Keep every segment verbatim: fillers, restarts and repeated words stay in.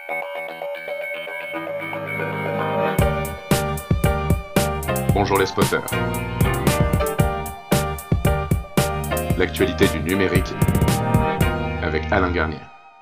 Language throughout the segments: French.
Bonjour les spotters. L'actualité du numérique avec Alain Garnier.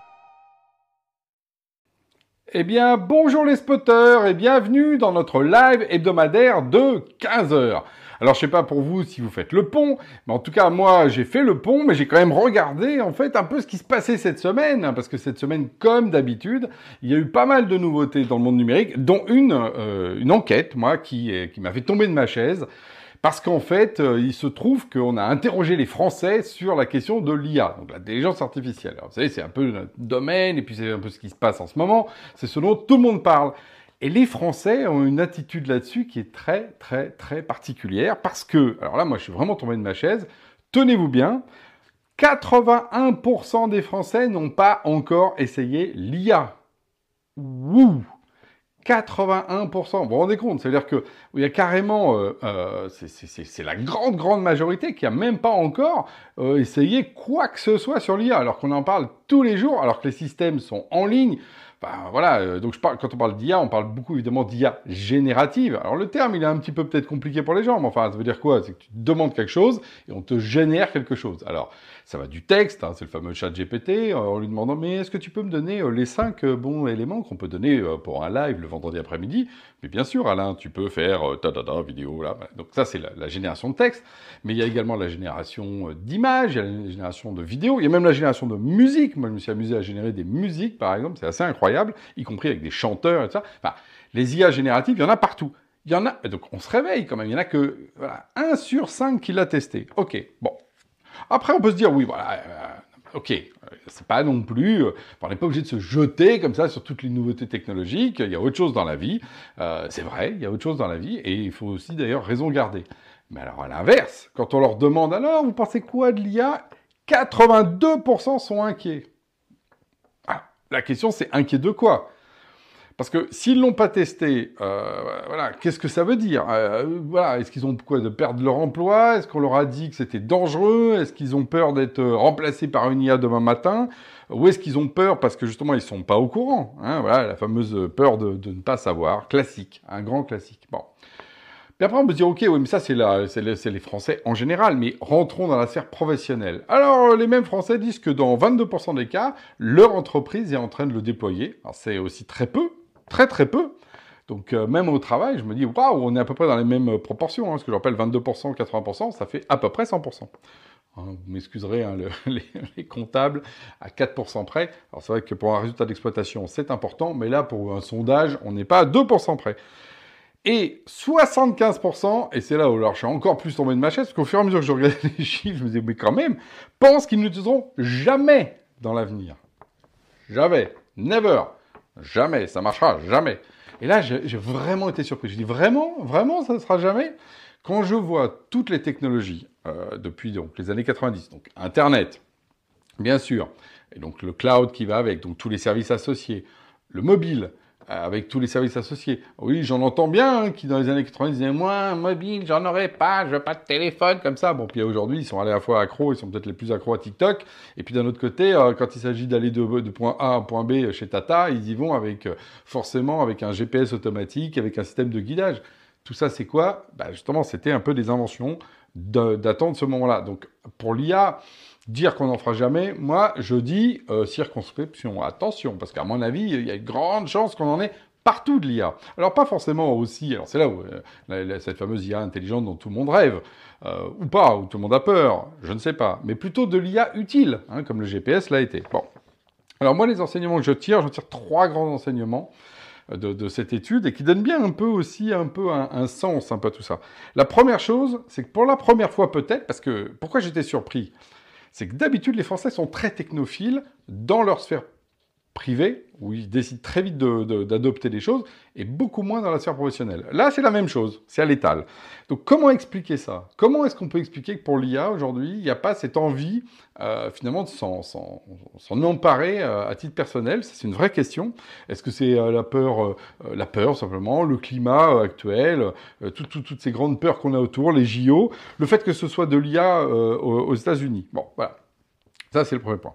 Eh bien, bonjour les spotters et bienvenue dans notre live hebdomadaire de quinze heures. Alors, je sais pas pour vous si vous faites le pont, mais en tout cas, moi, j'ai fait le pont, mais j'ai quand même regardé, en fait, un peu ce qui se passait cette semaine, hein, parce que cette semaine, comme d'habitude, il y a eu pas mal de nouveautés dans le monde numérique, dont une, euh, une enquête, moi, qui, qui m'a fait tomber de ma chaise, parce qu'en fait, euh, il se trouve qu'on a interrogé les Français sur la question de l'I A, donc l'intelligence artificielle. Alors, vous savez, c'est un peu notre domaine, et puis c'est un peu ce qui se passe en ce moment, c'est ce dont tout le monde parle. Et les Français ont une attitude là-dessus qui est très, très, très particulière, parce que, alors là, moi, je suis vraiment tombé de ma chaise, tenez-vous bien, quatre-vingt-un pour cent des Français n'ont pas encore essayé l'I A. Wouh! quatre-vingt-un pour cent. Vous vous rendez compte? C'est-à-dire que il y a carrément, euh, euh, c'est, c'est, c'est, c'est la grande, grande majorité qui a même pas encore euh, essayé quoi que ce soit sur l'I A, alors qu'on en parle tous les jours, alors que les systèmes sont en ligne. Enfin, voilà, euh, donc je parle, quand on parle d'I A, on parle beaucoup évidemment d'I A générative. Alors le terme, il est un petit peu peut-être compliqué pour les gens, mais enfin, ça veut dire quoi? C'est que tu te demandes quelque chose et on te génère quelque chose. Alors, ça va du texte, hein, c'est le fameux chat G P T, euh, en lui demandant, mais est-ce que tu peux me donner euh, les cinq euh, bons éléments qu'on peut donner euh, pour un live le vendredi après-midi? Mais bien sûr, Alain, tu peux faire euh, ta-da-da, vidéo, là. Donc ça, c'est la, la génération de texte. Mais il y a également la génération euh, d'images, il y a la génération de vidéos, il y a même la génération de musique. Moi, je me suis amusé à générer des musiques, par exemple, c'est assez incroyable, y compris avec des chanteurs et tout ça. Enfin, les I A génératives, il y en a partout. Il y en a, donc on se réveille quand même, il y en a que, voilà, un sur cinq qui l'a testé. Ok, bon. Après, on peut se dire, oui, voilà, euh, ok, euh, c'est pas non plus, euh, on n'est pas obligé de se jeter comme ça sur toutes les nouveautés technologiques, il y a autre chose dans la vie, euh, c'est vrai, il y a autre chose dans la vie, et il faut aussi d'ailleurs raison garder. Mais alors à l'inverse, quand on leur demande, alors, vous pensez quoi de l'I A? quatre-vingt-deux pour cent sont inquiets. Ah, la question, c'est inquiet de quoi? Parce que s'ils l'ont pas testé, euh, voilà, qu'est-ce que ça veut dire? euh, Voilà, est-ce qu'ils ont quoi de perdre leur emploi? Est-ce qu'on leur a dit que c'était dangereux? Est-ce qu'ils ont peur d'être remplacés par une I A demain matin? Ou est-ce qu'ils ont peur parce que justement ils sont pas au courant, hein? Voilà, la fameuse peur de, de ne pas savoir, classique, un grand classique. Bon. Puis après, on peut se dire, ok, oui, mais ça, c'est, la, c'est, les, c'est les Français en général, mais rentrons dans la sphère professionnelle. Alors, les mêmes Français disent que dans vingt-deux pour cent des cas, leur entreprise est en train de le déployer. Alors, c'est aussi très peu, très très peu. Donc, euh, même au travail, je me dis, waouh, on est à peu près dans les mêmes proportions. Hein, ce que j'appelle vingt-deux pour cent, quatre-vingts pour cent, ça fait à peu près cent pour cent. Hein, vous m'excuserez, hein, le, les, les comptables, à quatre pour cent près. Alors, c'est vrai que pour un résultat d'exploitation, c'est important, mais là, pour un sondage, on n'est pas à deux pour cent près. Et soixante-quinze pour cent, et c'est là où alors, je suis encore plus tombé de ma chaise, parce qu'au fur et à mesure que je regardais les chiffres, je me disais, mais quand même, pensent qu'ils ne l'utiliseront jamais dans l'avenir. Jamais. Never. Jamais. Ça marchera jamais. Et là, j'ai, j'ai vraiment été surpris. Je dis, vraiment? Vraiment, ça ne sera jamais? Quand je vois toutes les technologies, euh, depuis donc, les années quatre-vingt-dix, donc Internet, bien sûr, et donc le cloud qui va avec, donc tous les services associés, le mobile, avec tous les services associés. Oui, j'en entends bien, hein, qui dans les années quatre-vingt-dix disaient, moi, un mobile, j'en aurais pas, je veux pas de téléphone, comme ça. Bon, puis aujourd'hui, ils sont à la fois accros, ils sont peut-être les plus accros à TikTok. Et puis d'un autre côté, euh, quand il s'agit d'aller de, de point A à point B chez Tata, ils y vont avec, euh, forcément, avec un G P S automatique, avec un système de guidage. Tout ça, c'est quoi? Bah, justement, c'était un peu des inventions de, d'attendre ce moment-là. Donc, pour l'I A, dire qu'on n'en fera jamais, moi, je dis euh, circonscription. Attention, parce qu'à mon avis, il y a une grande chance qu'on en ait partout de l'I A. Alors, pas forcément aussi, alors c'est là où euh, la, la, cette fameuse I A intelligente dont tout le monde rêve, euh, ou pas, où tout le monde a peur, je ne sais pas, mais plutôt de l'I A utile, hein, comme le G P S l'a été. Bon. Alors, moi, les enseignements que je tire, je tire trois grands enseignements de, de cette étude et qui donnent bien un peu aussi un peu un, un sens, un peu à tout ça. La première chose, c'est que pour la première fois peut-être, parce que pourquoi j'étais surpris, c'est que d'habitude, les Français sont très technophiles dans leur sphère privée, où ils décident très vite de, de, d'adopter des choses, et beaucoup moins dans la sphère professionnelle. Là, c'est la même chose, c'est à l'étal. Donc, comment expliquer ça? Comment est-ce qu'on peut expliquer que pour l'I A, aujourd'hui, il n'y a pas cette envie, euh, finalement, de s'en, s'en, s'en emparer euh, à titre personnel? Ça, c'est une vraie question. Est-ce que c'est euh, la peur, euh, la peur, simplement, le climat euh, actuel, euh, tout, tout, toutes ces grandes peurs qu'on a autour, les J O, le fait que ce soit de l'I A euh, aux, aux États-Unis? Bon, voilà. Ça, c'est le premier point.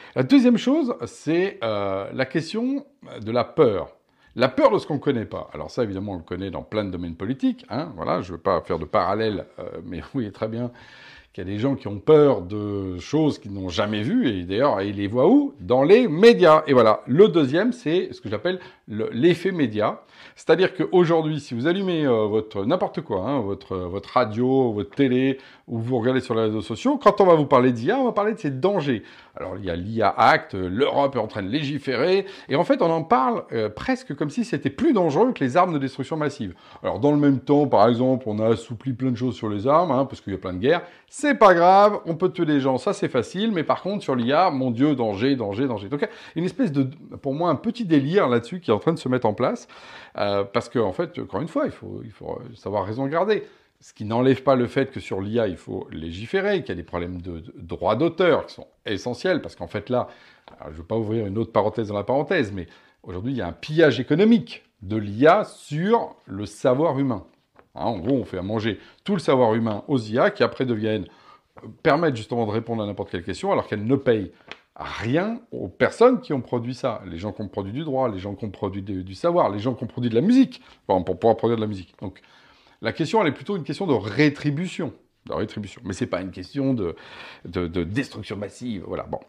La deuxième chose, c'est euh, la question de la peur. La peur de ce qu'on ne connaît pas. Alors ça, évidemment, on le connaît dans plein de domaines politiques. Hein, voilà, je ne veux pas faire de parallèle, euh, mais vous voyez très bien qu'il y a des gens qui ont peur de choses qu'ils n'ont jamais vues, et d'ailleurs, ils les voient où? Dans les médias. Et voilà, le deuxième, c'est ce que j'appelle l'effet média. C'est-à-dire qu'aujourd'hui, si vous allumez euh, votre n'importe quoi, hein, votre, votre radio, votre télé, ou vous regardez sur les réseaux sociaux, quand on va vous parler d'I A, on va parler de ses dangers. Alors, il y a l'I A Act, l'Europe est en train de légiférer, et en fait, on en parle euh, presque comme si c'était plus dangereux que les armes de destruction massive. Alors, dans le même temps, par exemple, on a assoupli plein de choses sur les armes, hein, parce qu'il y a plein de guerres. C'est pas grave, on peut tuer des gens, ça c'est facile, mais par contre, sur l'I A, mon Dieu, danger, danger, danger. Donc, il y a une espèce de, pour moi, un petit délire là-dessus qui est en train de se mettre en place, euh, parce qu'en en fait, encore une fois, il faut, il faut savoir raison garder. Ce qui n'enlève pas le fait que sur l'I A, il faut légiférer, qu'il y a des problèmes de, de droits d'auteur qui sont essentiels, parce qu'en fait là, je ne veux pas ouvrir une autre parenthèse dans la parenthèse, mais aujourd'hui, il y a un pillage économique de l'I A sur le savoir humain. Hein, en gros, on fait à manger tout le savoir humain aux I A qui après deviennent, euh, permettent justement de répondre à n'importe quelle question, alors qu'elles ne payent rien aux personnes qui ont produit ça. Les gens qui ont produit du droit, les gens qui ont produit de, du savoir, les gens qui ont produit de la musique, bon, pour pouvoir produire de la musique. Donc, la question, elle est plutôt une question de rétribution. De rétribution. Mais ce n'est pas une question de, de, de destruction massive. Voilà, bon.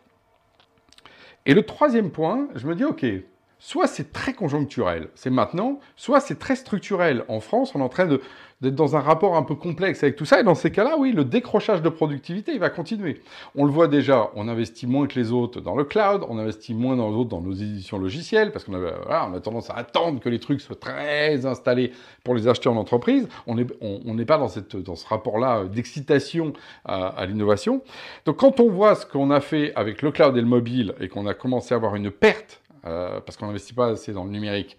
Et le troisième point, je me dis, OK, soit c'est très conjoncturel, c'est maintenant, soit c'est très structurel. En France, on est en train de, d'être dans un rapport un peu complexe avec tout ça. Et dans ces cas-là, oui, le décrochage de productivité, il va continuer. On le voit déjà, on investit moins que les autres dans le cloud, on investit moins dans les autres dans nos éditions logicielles, parce qu'on a, voilà, on a tendance à attendre que les trucs soient très installés pour les acheter en entreprise. On n'est on, on n'est pas dans, cette, dans ce rapport-là d'excitation à, à l'innovation. Donc quand on voit ce qu'on a fait avec le cloud et le mobile, et qu'on a commencé à avoir une perte, euh, parce qu'on n'investit pas assez dans le numérique,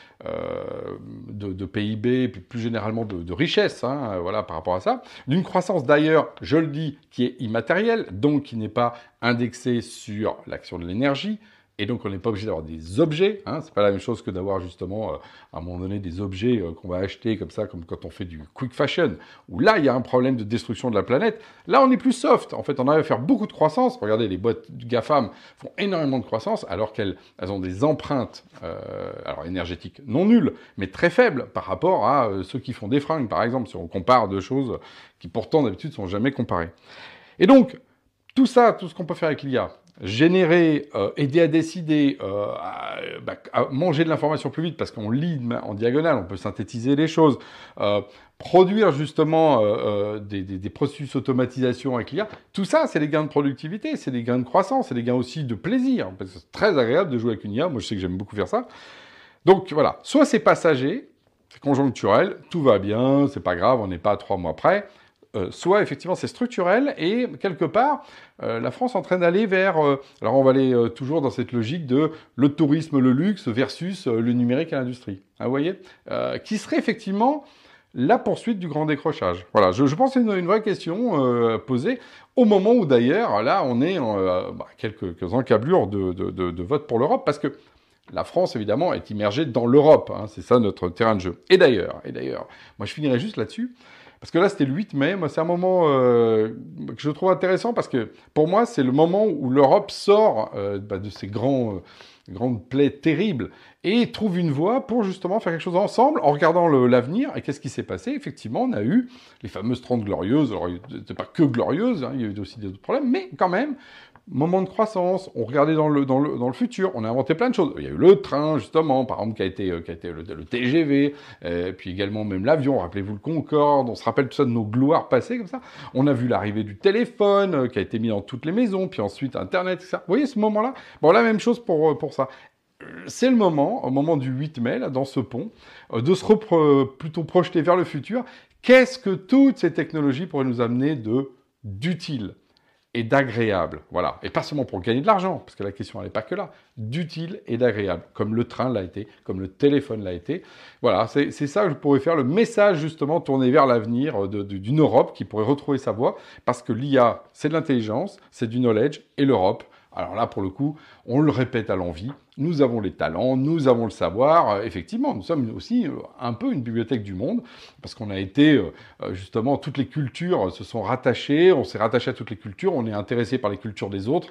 Euh, de, de P I B, et puis plus généralement de, de richesse, hein, voilà, par rapport à ça. D'une croissance d'ailleurs, je le dis, qui est immatérielle, donc qui n'est pas indexée sur l'action de l'énergie, et donc on n'est pas obligé d'avoir des objets, hein, c'est pas la même chose que d'avoir justement, euh, à un moment donné, des objets euh, qu'on va acheter comme ça, comme quand on fait du quick fashion, où là il y a un problème de destruction de la planète. Là on est plus soft, en fait on arrive à faire beaucoup de croissance. Regardez, les boîtes GAFAM font énormément de croissance, alors qu'elles elles ont des empreintes euh, alors énergétiques non nulles, mais très faibles par rapport à euh, ceux qui font des fringues, par exemple, si on compare deux choses qui pourtant d'habitude sont jamais comparées. Et donc, tout ça, tout ce qu'on peut faire avec l'I A, générer, euh, aider à décider, euh, à, bah, à manger de l'information plus vite parce qu'on lit en diagonale, on peut synthétiser les choses, euh, produire justement euh, euh, des, des, des processus d'automatisation avec l'I A, tout ça, c'est des gains de productivité, c'est des gains de croissance, c'est des gains aussi de plaisir. Parce que c'est très agréable de jouer avec une I A, moi je sais que j'aime beaucoup faire ça. Donc voilà, soit c'est passager, c'est conjoncturel, tout va bien, c'est pas grave, on n'est pas à trois mois près. Euh, soit effectivement c'est structurel et quelque part euh, la France est en train d'aller vers, euh, alors on va aller euh, toujours dans cette logique de le tourisme, le luxe versus euh, le numérique et l'industrie, hein, vous voyez, euh, qui serait effectivement la poursuite du grand décrochage. Voilà, je, je pense que c'est une, une vraie question euh, posée au moment où d'ailleurs là on est en euh, bah, quelques, quelques encablures de, de, de, de vote pour l'Europe parce que la France, évidemment, est immergée dans l'Europe, hein, c'est ça notre terrain de jeu. Et d'ailleurs, et d'ailleurs, moi je finirai juste là-dessus. Parce que là, c'était le huit mai. Moi, c'est un moment euh, que je trouve intéressant parce que, pour moi, c'est le moment où l'Europe sort euh, bah, de ces grands, euh, grandes plaies terribles et trouve une voie pour justement faire quelque chose ensemble en regardant l'avenir. Et qu'est-ce qui s'est passé? Effectivement, on a eu les fameuses trente glorieuses. Alors, c'était pas que glorieuses, hein, il y a eu aussi d'autres problèmes, mais quand même, moment de croissance, on regardait dans le, dans, le, dans le futur, on a inventé plein de choses. Il y a eu le train, justement, par exemple, qui a été, qui a été le, le T G V, et puis également même l'avion, rappelez-vous le Concorde, on se rappelle tout ça de nos gloires passées, comme ça. On a vu l'arrivée du téléphone, euh, qui a été mis dans toutes les maisons, puis ensuite Internet, et cetera. Vous voyez ce moment-là? Bon, la même chose pour, pour ça. C'est le moment, au moment du huit mai, là, dans ce pont, euh, de se repro- plutôt projeter vers le futur. Qu'est-ce que toutes ces technologies pourraient nous amener de d'utile et d'agréable, voilà. Et pas seulement pour gagner de l'argent, parce que la question, elle n'est pas que là. D'utile et d'agréable, comme le train l'a été, comme le téléphone l'a été. Voilà, c'est ça que je pourrais faire, le message, justement, tourné vers l'avenir d'une Europe qui pourrait retrouver sa voie, parce que l'I A, c'est de l'intelligence, c'est du knowledge, et l'Europe, alors là, pour le coup, on le répète à l'envi, nous avons les talents, nous avons le savoir. Euh, effectivement, nous sommes aussi euh, un peu une bibliothèque du monde, parce qu'on a été, euh, justement, toutes les cultures se sont rattachées, on s'est rattaché à toutes les cultures, on est intéressé par les cultures des autres.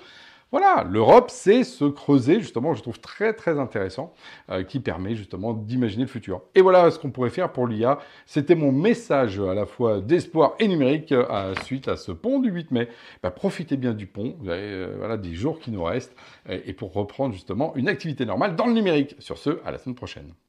Voilà, l'Europe, c'est se creuser, justement, je trouve très très intéressant, euh, qui permet justement d'imaginer le futur. Et voilà ce qu'on pourrait faire pour l'I A. C'était mon message à la fois d'espoir et numérique euh, suite à ce pont du huit mai. Bah, profitez bien du pont, vous avez euh, voilà, des jours qui nous restent, et, et pour reprendre justement une activité normale dans le numérique. Sur ce, à la semaine prochaine.